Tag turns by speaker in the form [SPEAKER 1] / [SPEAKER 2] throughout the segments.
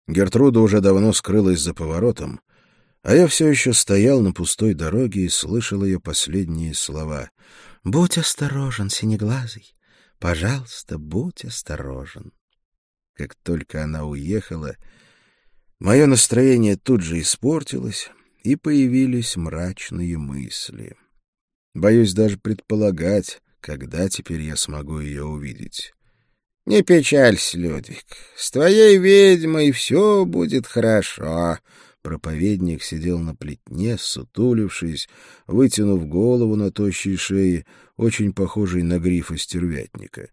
[SPEAKER 1] Гертруда уже давно скрылась за поворотом, а я все еще стоял на пустой дороге и слышал ее последние слова. «Будь осторожен, синеглазый, пожалуйста, будь осторожен». Как только она уехала, мое настроение тут же испортилось, и появились мрачные мысли. Боюсь даже предполагать, когда теперь я смогу ее увидеть. — Не печалься, Людвиг, с твоей ведьмой все будет хорошо. Проповедник сидел на плетне, сутулившись, вытянув голову на тощей шее, очень похожей на грифа стервятника.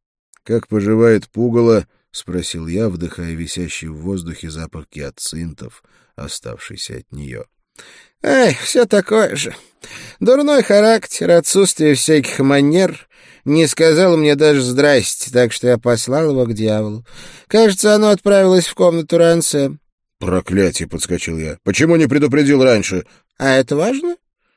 [SPEAKER 1] — Как поживает пугало? — спросил я, вдыхая висящий в воздухе запах гиацинтов, оставшийся от нее. — Эй, все такое же. Дурной характер, отсутствие всяких манер. Не сказал мне даже «здрасте», так что я послал его к дьяволу. Кажется, оно отправилось в комнату Рансе. «Проклятие!» — подскочил я. «Почему не предупредил раньше?» «А это важно?»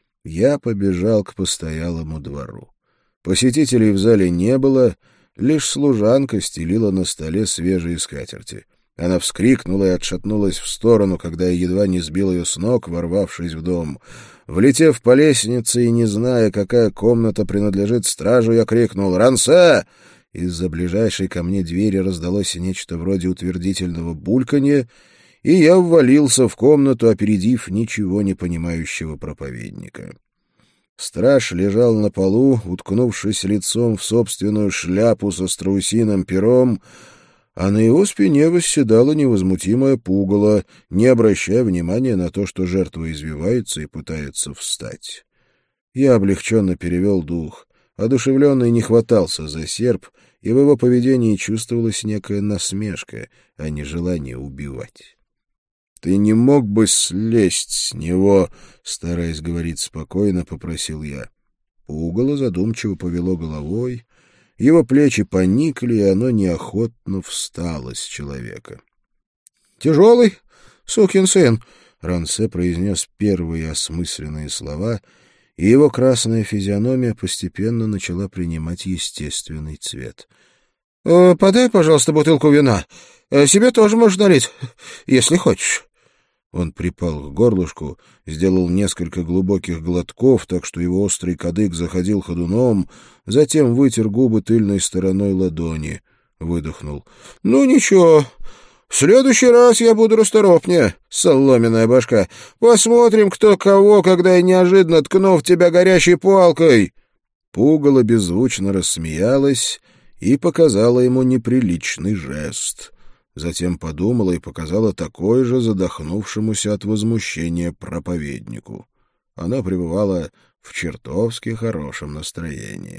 [SPEAKER 1] Я побежал к постоялому двору. Посетителей в зале не было, лишь служанка стелила на столе свежие скатерти. Она вскрикнула и отшатнулась в сторону, когда я едва не сбил ее с ног, ворвавшись в дом. Влетев по лестнице и не зная, какая комната принадлежит стражу, я крикнул «Рансе!». Из-за ближайшей ко мне двери раздалось нечто вроде утвердительного бульканья, и я ввалился в комнату, опередив ничего не понимающего проповедника. Страж лежал на полу, уткнувшись лицом в собственную шляпу со страусиным пером, а на его спине восседало невозмутимое пугало, не обращая внимания на то, что жертва извивается и пытается встать. Я облегченно перевел дух. Одушевленный не хватался за серп, и в его поведении чувствовалась некая насмешка, а не желание убивать. — Ты не мог бы слезть с него? — стараясь говорить спокойно, попросил я. Пугало задумчиво повело головой. Его плечи поникли, и оно неохотно встало с человека. — Тяжелый сукин сын! — Рансе произнес первые осмысленные слова, и его красная физиономия постепенно начала принимать естественный цвет. — Подай, пожалуйста, бутылку вина. Себе тоже можешь налить, если хочешь. Он припал к горлышку, сделал несколько глубоких глотков, так что его острый кадык заходил ходуном, затем вытер губы тыльной стороной ладони, выдохнул. — Ну, ничего, в следующий раз я буду расторопнее, соломенная башка. Посмотрим, кто кого, когда я неожиданно ткну в тебя горящей палкой. Пугало беззвучно рассмеялась и показала ему неприличный жест. Затем подумала и показала такой же задохнувшемуся от возмущения проповеднику. Она пребывала в чертовски хорошем настроении.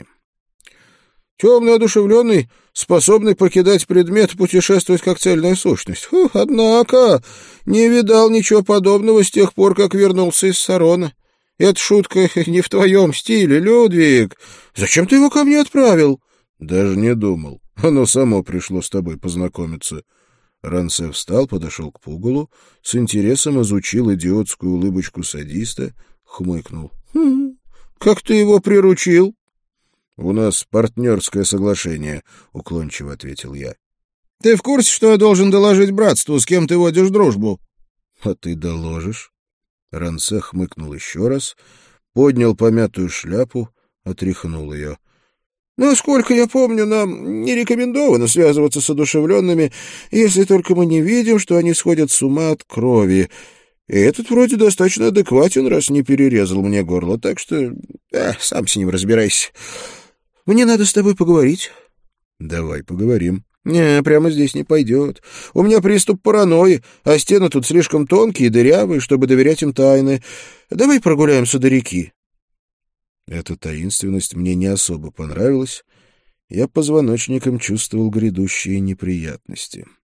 [SPEAKER 1] Темный, одушевленный, способный покидать предмет, путешествовать как цельная сущность. Однако не видал ничего подобного с тех пор, как вернулся из Сарона. Эта шутка не в твоем стиле, Людвиг. Зачем ты его ко мне отправил? Даже не думал. Оно само пришло с тобой познакомиться. Рансе встал, подошел к пугалу, с интересом изучил идиотскую улыбочку садиста, хмыкнул. — Как ты его приручил? — У нас партнерское соглашение, — уклончиво ответил я. — Ты в курсе, что я должен доложить братству, с кем ты водишь дружбу? — А ты доложишь? Рансе хмыкнул еще раз, поднял помятую шляпу, отряхнул ее. Насколько я помню, нам не рекомендовано связываться с одушевленными, если только мы не видим, что они сходят с ума от крови. И этот вроде достаточно адекватен, раз не перерезал мне горло, так что сам с ним разбирайся. Мне надо с тобой поговорить. — Давай поговорим. — Не, прямо здесь не пойдет. У меня приступ паранойи, а стены тут слишком тонкие и дырявые, чтобы доверять им тайны. Давай прогуляемся до реки. Эта таинственность мне не особо понравилась. Я позвоночником чувствовал грядущие неприятности.